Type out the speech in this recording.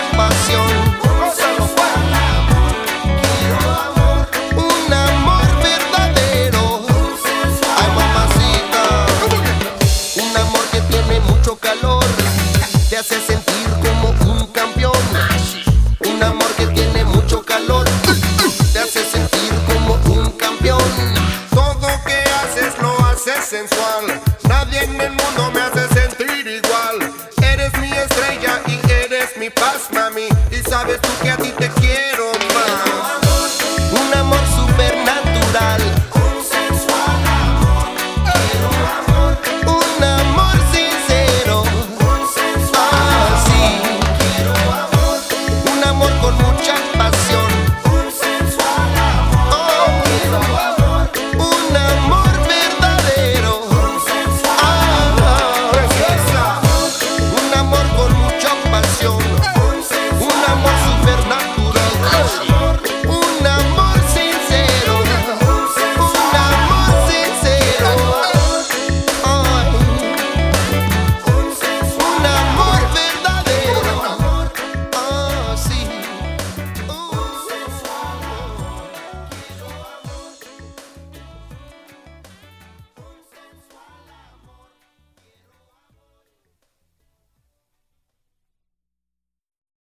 pasión. Gózalo, pues. Un amor verdadero. Ay, mamacita. Un amor que tiene mucho calor, te hace sentir como un campeón. Un amor que tiene mucho calor, te hace sentir como un campeón. Todo que haces lo haces sensual. Nadie en el mundo me hace sentir igual. Eres mi estrella y eres mi paz, mami. Y sabes tú que a ti te quiero más.